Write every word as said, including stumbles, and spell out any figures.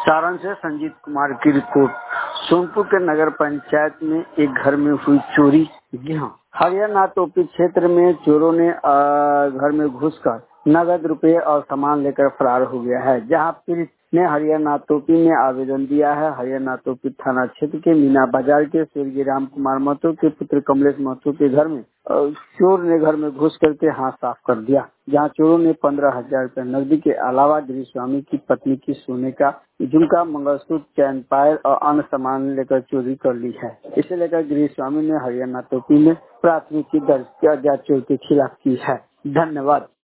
सारण से संजीत कुमार की रिपोर्ट। सोनपुर के नगर पंचायत में एक घर में हुई चोरी। जी हाँ, हरियाणा टोपी क्षेत्र में चोरों ने घर में घुसकर नगद रुपए और सामान लेकर फरार हो गया है। जहां पीड़ित ने हरियाणा टोपी में आवेदन दिया है। हरियाणा टोपी थाना क्षेत्र के मीना बाजार के स्वर्गीय राम कुमार महतो के पुत्र कमलेश महतो के घर में चोर ने घर में घुस करके हाथ साफ कर दिया। जहां चोरों ने पंद्रह हजार रूपए नकदी के अलावा गृह स्वामी की पत्नी की सोने का झुमका, मंगलसूत्र, चैन पायल और अन्य सामान लेकर चोरी कर ली है। इसे लेकर गृह स्वामी ने हरियाणा टोपी में प्राथमिकी दर्ज किया, चोर के खिलाफ की है। धन्यवाद।